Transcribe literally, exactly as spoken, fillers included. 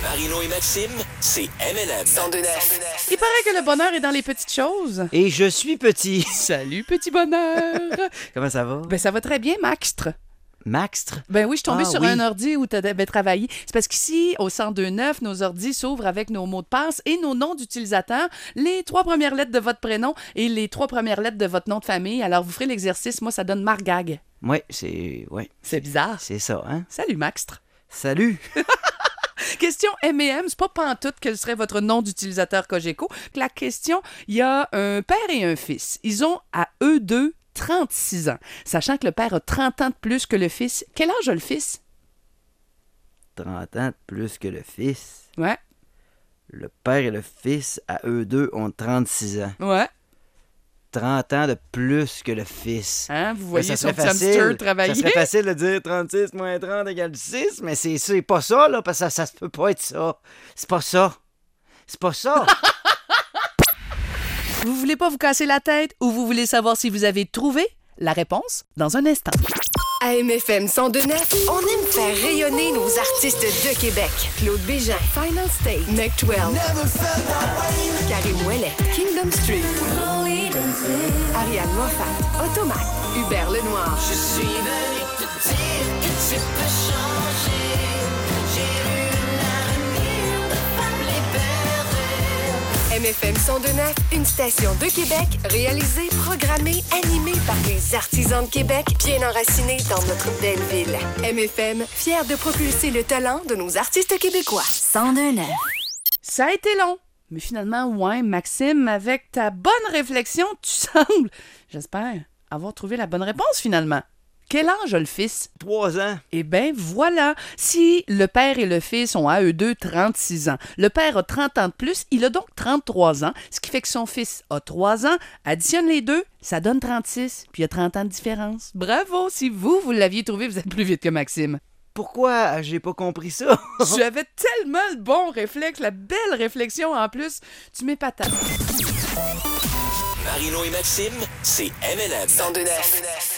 Marino et Maxime, c'est M L M. cent deux neuf. Il paraît que le bonheur est dans les petites choses. Et je suis petit. Salut, petit bonheur. Comment ça va? Ben, ça va très bien, Maxtre. Maxtre? Ben oui, je suis tombée Ah, sur oui. un ordi où tu avais travaillé. C'est parce qu'ici, au cent deux neuf, nos ordis s'ouvrent avec nos mots de passe et nos noms d'utilisateurs, les trois premières lettres de votre prénom et les trois premières lettres de votre nom de famille. Alors, vous ferez l'exercice. Moi, ça donne Margag. Oui, c'est... Ouais, C'est bizarre. c'est ça, hein? Salut, Maxtre. Salut! Question M et M, c'est pas pantoute quel serait votre nom d'utilisateur Cogeco. La question, il y a un père et un fils. Ils ont à eux deux trente-six ans. Sachant que le père a trente ans de plus que le fils. Quel âge a le fils? trente ans de plus que le fils. Ouais, Le père et le fils, à eux deux, ont trente-six ans. ouais. trente ans de plus que le fils. Hein, vous Ben, voyez ça son serait petit facile. hamster travailler? Ça serait facile de dire trente-six moins trente égale six, mais c'est, c'est pas ça, là, parce que ça, ça se peut pas être ça. C'est pas ça. C'est pas ça. Vous voulez pas vous casser la tête ou vous voulez savoir si vous avez trouvé? La réponse dans un instant. À M F M cent deux neuf, on aime faire rayonner nos artistes de Québec. Claude Bégin, Final State, Nick twelve, Karim Ouellet, Kingdom Street, Ariane Moffat, Automac, Hubert Lenoir. Je suis venu te dire que tu peux changer. J'ai eu l'avenir de femmes libérées. M F M cent deux neuf, une station de Québec, réalisée, programmée, animée par les artisans de Québec, bien enracinés dans notre belle ville. M F M, fier de propulser le talent de nos artistes québécois. cent deux neuf. Ça a été long. Mais finalement, ouais, Maxime, avec ta bonne réflexion, tu sembles, j'espère, avoir trouvé la bonne réponse finalement. Quel âge a le fils? Trois ans. Eh bien, voilà. Si le père et le fils ont à eux deux trente-six ans, le père a trente ans de plus, il a donc trente-trois ans, ce qui fait que son fils a trois ans. Additionne les deux, ça donne trente-six, puis il y a trente ans de différence. Bravo! Si vous, vous l'aviez trouvé, vous êtes plus vite que Maxime. Pourquoi j'ai pas compris ça? J'avais tellement le bon réflexe, la belle réflexion en plus. Tu m'épates. Marino et Maxime, c'est M L M. cent deux neuf.